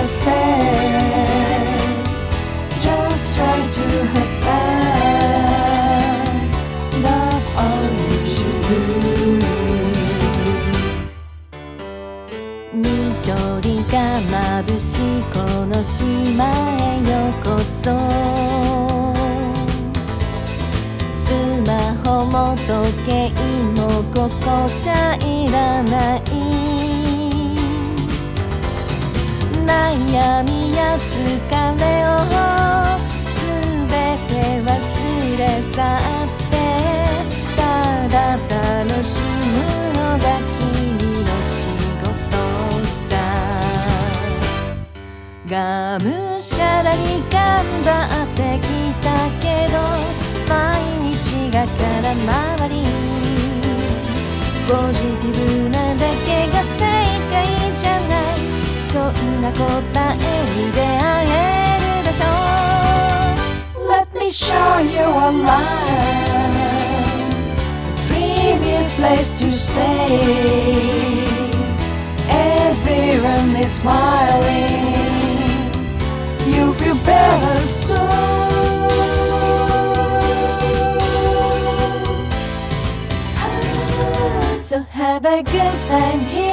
I said, just try to have fun. That's all you should do. 緑が眩しいこの島へようこそ。スマホも時計もここじゃいらない。悩みや疲れをすべて忘れ去ってただ楽しむのが君の仕事さ。がむしゃらに頑張ってきたけど毎日が空回り。ポジティブなだけが正解じゃない。そんな答えに出会えるでしょう。 Let me show you a line, a dreamy place to stay. Everyone is smiling, you feel better soon. So have a good time here.